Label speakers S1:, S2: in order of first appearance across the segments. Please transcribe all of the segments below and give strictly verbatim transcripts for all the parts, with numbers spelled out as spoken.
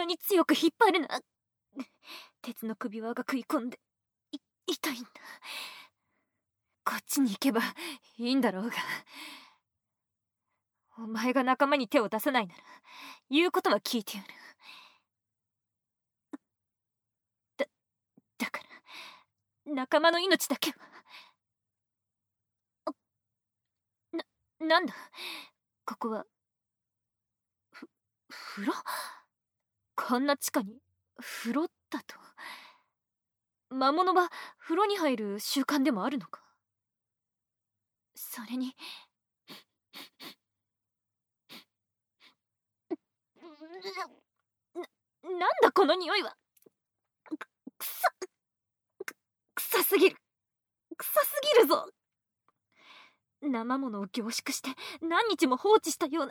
S1: なに強く引っ張るな。鉄の首輪が食い込んでい痛いんだ。こっちに行けばいいんだろうが。お前が仲間に手を出さないなら言うことは聞いてやる。だだから仲間の命だけは。ななんだここは。ふ風呂。こんな地下に風呂だと。魔物は風呂に入る習慣でもあるのか。それにな、なんだこの匂いは。く、臭く、臭すぎる。臭すぎるぞ。生物を凝縮して何日も放置したような。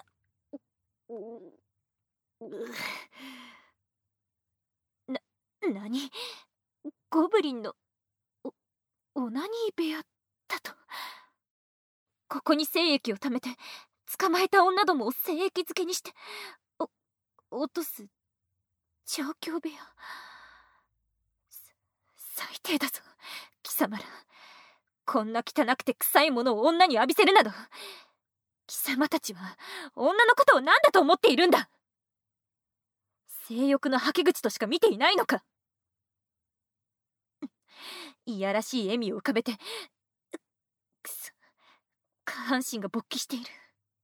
S1: な、なにゴブリンのお、オナニー部屋だと。ここに精液を溜めて捕まえた女どもを精液漬けにしてお落とす調教部屋。最低だぞ貴様ら。こんな汚くて臭いものを女に浴びせるなど。貴様たちは女のことを何だと思っているんだ。性欲のはけ口としか見ていないのか。いやらしい笑みを浮かべて、くそ、下半身が勃起している。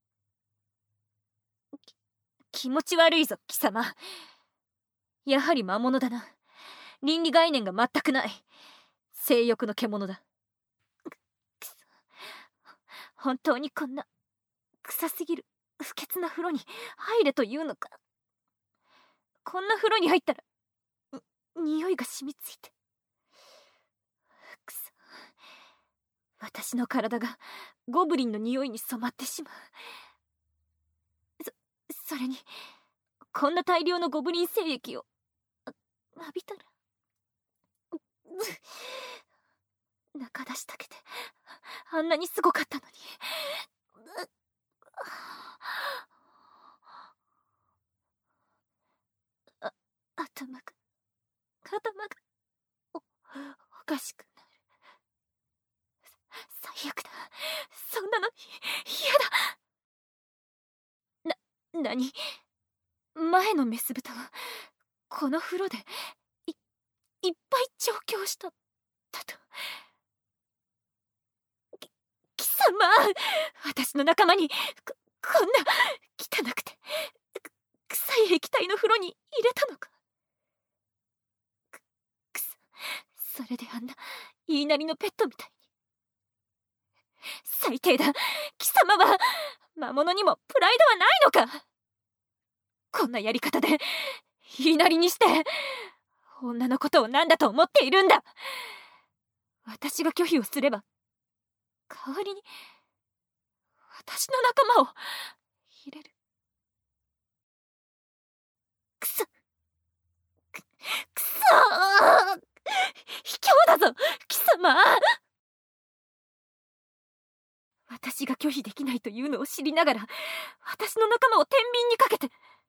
S1: き気持ち悪いぞ貴様。やはり魔物だな。倫理概念が全くない性欲の獣だ。くそ、本当にこんな臭すぎる不潔な風呂に入れというのか。こんな風呂に入ったらに匂いが染みついて。くそ、私の体がゴブリンの匂いに染まってしまう。そそれにこんな大量のゴブリン精液を浴びたら中出しだけであんなにすごかったのに。あ頭が頭がおおかしくなる。最悪だ。そんなの嫌だ。な、なに前のメス豚はこの風呂でい、いっぱい調教しただと。き、貴様、私の仲間にこ、こんな汚くてく臭い液体の風呂に入れたのか。く、くそ、それであんな言いなりのペットみたいに。最低だ。貴様は魔物にもプライドはないのか。こんなやり方で言いなりにして女のことを何だと思っているんだ。私が拒否をすれば代わりに私の仲間を入れる。くそ、く、くそー、卑怯だぞ貴様。私が拒否できないというのを知りながら私の仲間を天秤にかけて。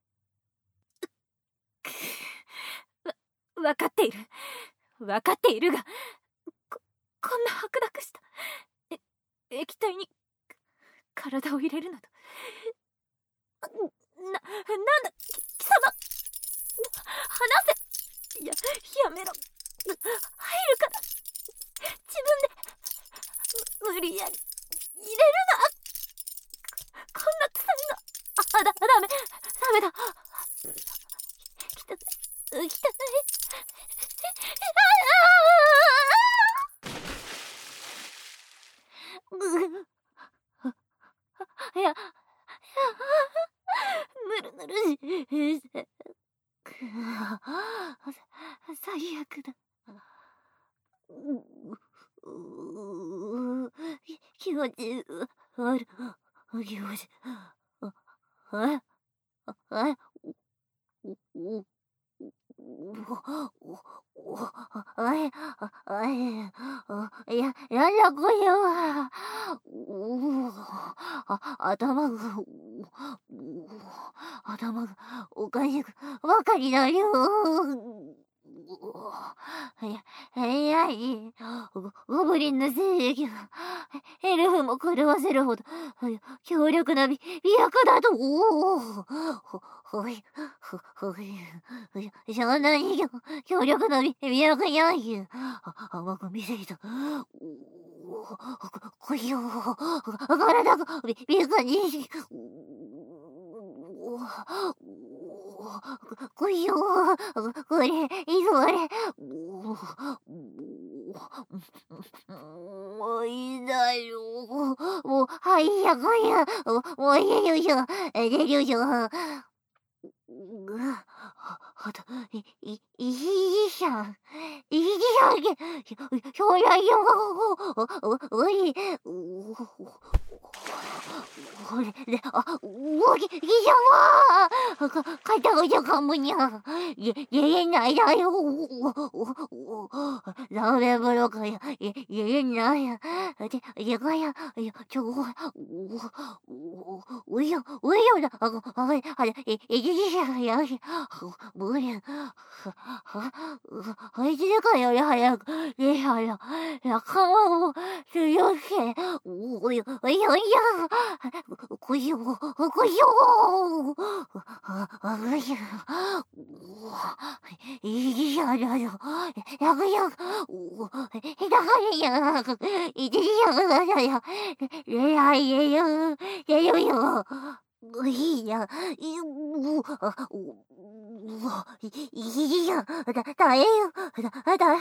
S1: わ、分かっている分かっているが、こ、こんな白濁したえ液体に体を入れるなど。な、なんだ貴様、離せ。や、やめろ。入るから自分で無理やり入れるな。こんな臭いの。あ、だ、ダメダメだ。汚い汚い。いや、ぬるぬるしい。最悪だ。気持ち悪い。気持ちあえあえおあえあえややだこれは。あ頭が
S2: 頭がおかしくばかりだよ。いや、いやいや、ゴブリンの勢力がエルフも狂わせるほど強力な美薬だと。おお、ほい、ほ、ほい、そんなに強力な美薬やんや。甘く見せると、こいよ、体が美薬に、こいよ、これ、いぞあれ。もういいだよ。もう、はいやかや。もういいよいしょ。出るよいしょ。あと、い、い、いいじゃん。いいじゃんけ。将来よ。お、おい、これで、あ、おぎ、ぎじゃまーか、肩がじゃかむにゃ。げ、げないだよ。ラーメン風呂かや、げ、げないや。で、でかや、ちょ、お、おいよ、おいよだ。あ、あ、あれ、え、えじじゃや、無理。は、は、あいつでかよ、早く。え、はや、やかまを、すよせ。おいよ、おいよ、おいよ。こいよ、こいよ。あ、あぐや。いやだよ。やぐや。ひだかりや。いじやがだよ。れやいやよ。やよよ。いや、い、う、あ、う、い、いや、だ、だえよ。だ、だ、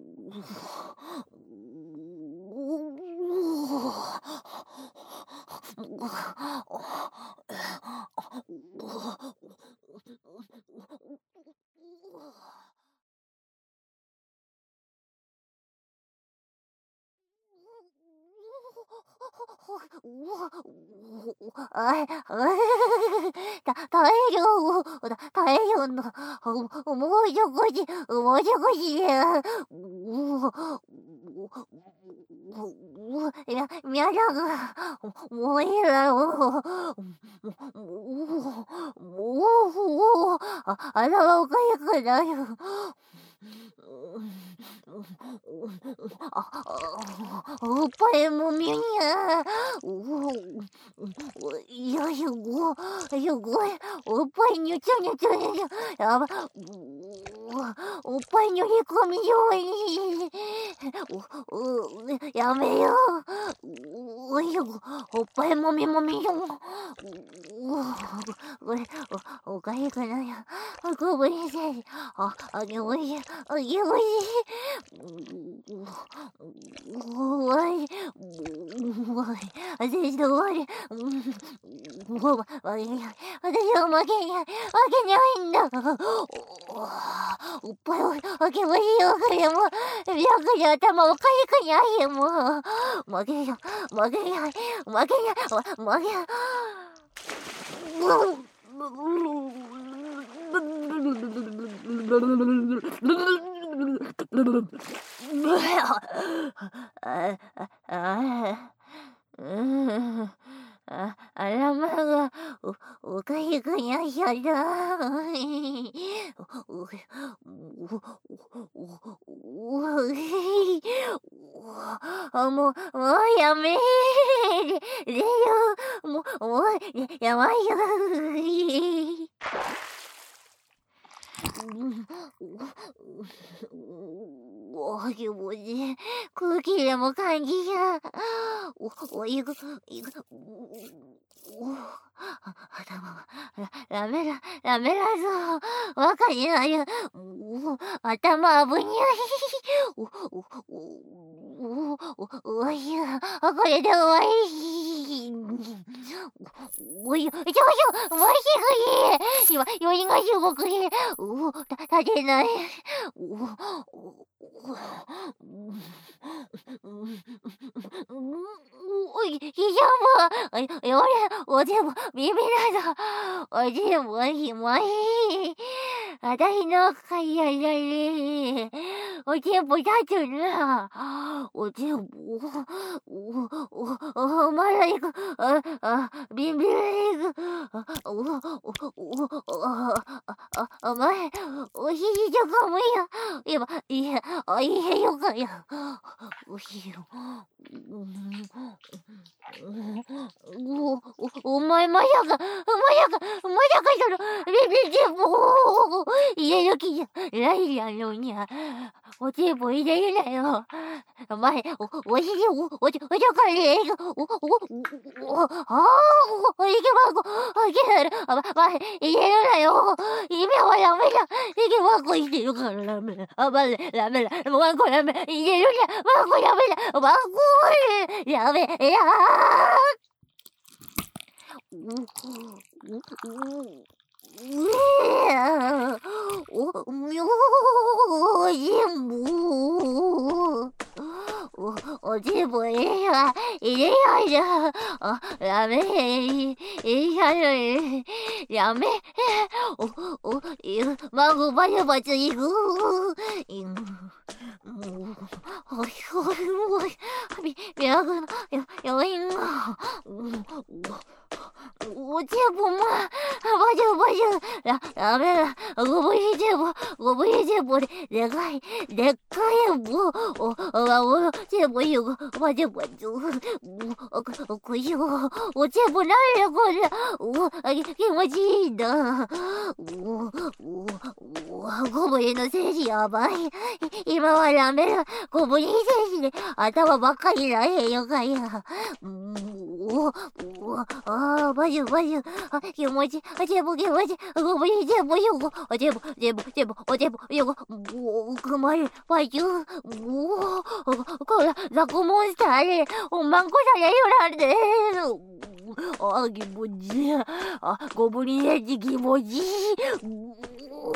S2: あ、た、耐えよ、耐えよんの、もう少し、もう少しや、いや、みゃだが、もういいだろう、もう、もう、あ、あらがおかゆくなよ。あ、おっぱいもみにゃ。いやいや、ご、いや、ご、おっぱいにゅちゃにゅちゃにゅちゃ。やば、おっぱいにゅり込みように。やめよう。おいよ、おっぱいもみもみよ。これ、お、おかゆくなよ。ごぶりせい。あ、あげおいしい。あげおいしい。おい、おい、私と終わり。もう、わけない。私は負けない。負けないんだ。おっぱいをあげましよ。これも、楽に頭をかゆくにあいよ。もう、負けない。負けない。負けない。負けない。あ、あ、あ、うん。あ、頭が、お、おかゆくにゃっちゃった。お、お、お、お、お、もう、もうやめーでよ。もう、もう、やばいよ。お気持ち、空気でも感じちゃう。お、お、いく、いく、お、頭が、ラメラ、ラメラぞ。わかりないよ。お、頭危にゃい。お、お、お、お、おいや、これで終わり。おいよ、ちょちょ、もしくり。今、よりがしごくり。お、た、立てない。お、お、おい、ひじゃも、おれ、おでも、耳など、おでも、ひもい。あたしのかいやだね。 おちぼ立つな。おちぼ、お、お、お、おまらいく、あ、あ、ビンビンいく、あ、お、お、お、お、あ、あ、あ、前、おひじちょかもや。今、いや、あ、いやよかや。おひよ。お、お、お前まさか、まさか、まさかその、ビビチェボ入れる気じゃないやろにゃ。おチェボ入れるなよ。お前、お、おひじ、お、お、おちょかれ、お、お、お、ああ、お、いけばこ、いける、あ、ま、入れるなよ。今はダメだ。いけばこしてるからダメだ。あ、ま、ダメだ。ワンコダメ。入れるな。ワンコダメだ。ワンコ、ダメ、いやー。う、う、う、お、みょうじもお、おじぼえや、いれやじゃ、あ、やめ、いやれ、やめ、お、お、い、まごばやばついぐ、いぐ、もう、おいおいおい、み、みやぐの、よ、よいんが、おちぼま、ばじゅばじゅ、や、やめら、ごぶりちぼ、ごぶりちぼで、でかい、でっかいぼ、お、お、お、ちぼゆご、ばじゅばじゅ、お、お、こよ、おちぼなんだこれ、お、気持ちいいんだ。お、お、お、ごぶりの精子やばい。今はやめら、ごぶり精子で頭ばっかりらへんよかや。お、お、あ、ばじゅばじゅ、あ、気持ち、あ、ちぼ気持ち、ごぶりちぼゆご、あ、ちぼ、ちぼ、ちぼ、おちぼ、ゆご、お、くまり、ばじゅ、お、こら、ザコモンスターで、おまんこされよらで、あ、気持ちいい。あ、ごぶりねち気持ちいい。お、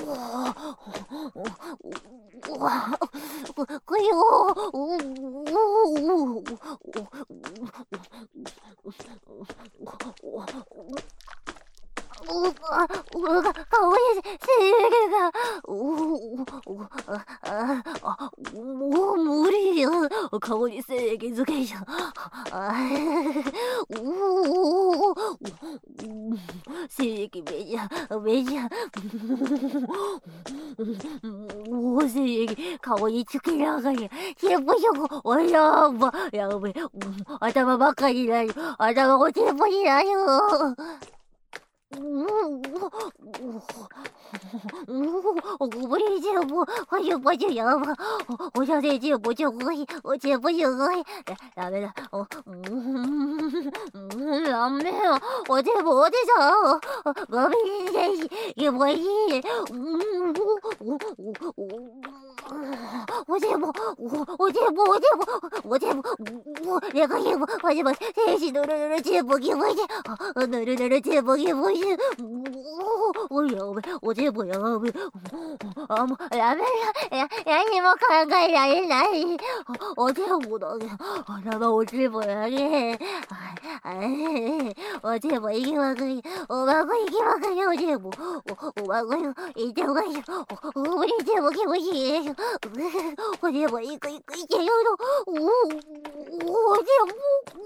S2: こ、こよ、お、お、お、お、あ、おが、かわいい、せが、お、お、あ、あ、あ、もう無理よ。顔に精液づけじゃ。あ、おお、精液めじゃ、めじゃ。おお、精液、顔につけながら、しょぼしょぼ、おやば、やべ、頭ばっかりだよ。頭がちぼになるよ。お、ごぶりちぼ、ばじゅばじゅやば。おしゃれちぼちょこい、おちぼちょこい。ダメだ。お、うん、ダメよ。おちぼおちさ、ごぶりちぼ、気持ちいい。おちぼ、おちぼ、おちぼ、おちぼ、お、でかいぼ、おちぼ、天使ぬるぬるちぼ気持ちいい。ぬるぬるちぼ気持ちいい。お、お、やべ、おちぼやべ。あ、もう、やめや、や、何も考えられない。おちぼだけ、頭おちぼだけ。おちぼ行きまくり、おまこ行きまくり、おちぼ。お、おまこ行っておかしい。お、おぶりちぼ気持ちいい。おちぼ行く行く行けよ。お、おちぼ。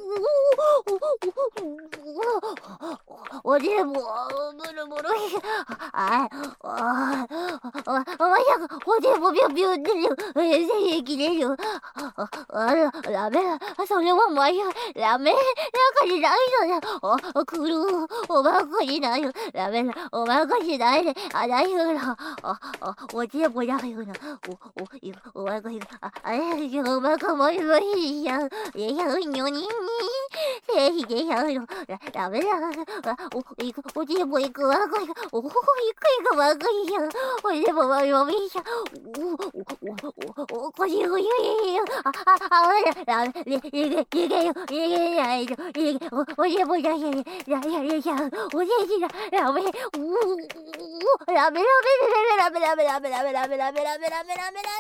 S2: おちぼ、ブルブル。あ、あ、あ、まさか、おちぼビュビュってる。精液出る。あら、ダメだ。それはまや、ダメ。中にないのだ。あ、くる。おまかにないよ。ダメだ。おまかにないで。あ、ないよな。あ、あ、おちぼないよな。お、お、い、おまかに、あ、あれ、おまかもいいやん。いや、うにょにに。せいでやる。ダメだ。あ、お、いく、おちぼいくわかい。お、いくいくわかいやん。おちぼはよみしゃ。お、お、お、お、こしぐゆいよ。あ、あ、あ、ダメ。いけ、いけよ。いけないよ。いけ、お、おちぼだけ。や、や、や、や、おせじだ。ダメ。お、お、ダメ、ダメ、ダメ、ダメ、ダメ、ダメ、ダメ、ダメ、ダメ、ダメ、ダメ、ダメ、ダメ。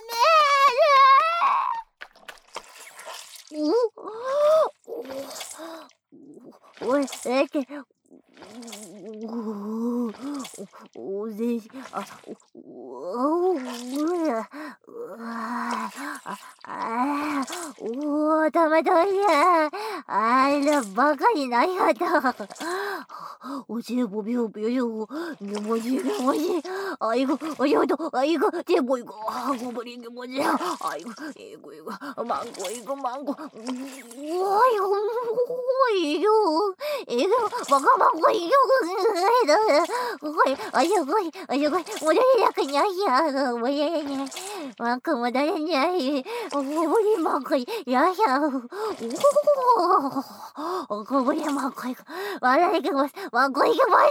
S2: お、おい、えって、お、 う、お、おぜし、あ、お、お、うら、うわ、あ、あ、おー、たまたいや、あら、バカになりやだ。おじえぼびょびょよ、げもじげもじ、あいご、あよと、あいご、てぼいご、ごぶりげもじ、あいご、えごいご、まんごいご、まんご、うわよ、おいよ、えご、わがまんごいよ、おい、あよごい、あよごい、もだれなくにゃいや、もだれにゃい、まんかもだれにゃい、ごぶりまんこい、やや、おお、ごぶりまんこい、わらいけます、まんこいけます、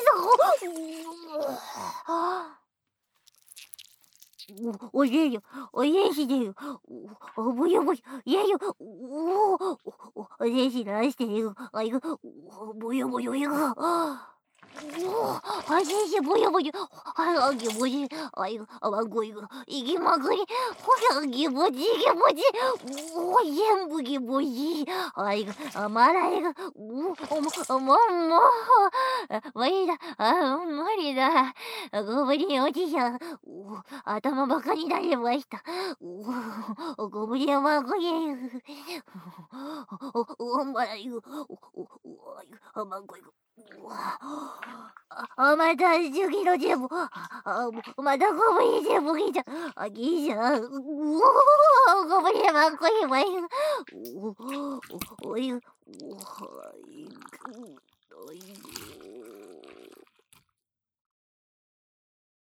S2: おいえよ、おいえしでよ、おぶよぶよ、いやよ、おお、おぜしなしてよ、あいご、おぶよぶよよ、おあぜしぶよぶよ、あぎぼじ、あいご、あまごいご、いぎまぐり、ほやぎぼじ、ぎぼじ、おぜんぶぎぼじ、あいご、あまらいご、おも、も、も、無理だ、あ、無理だ、ごぶりおじさん、頭ばかになりました。おごぶりはまごい、お、お、まらいご、お、お、お、まごいご。あ、また、じゅぎのジェブ。あ、またごぶりジェブギじゃ。あ、ぎじゃ。うお、ごぶりまんこいまい。お、おい、おい、おい、